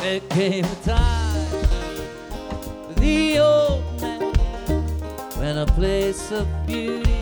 There came a time for the old man when a place of beauty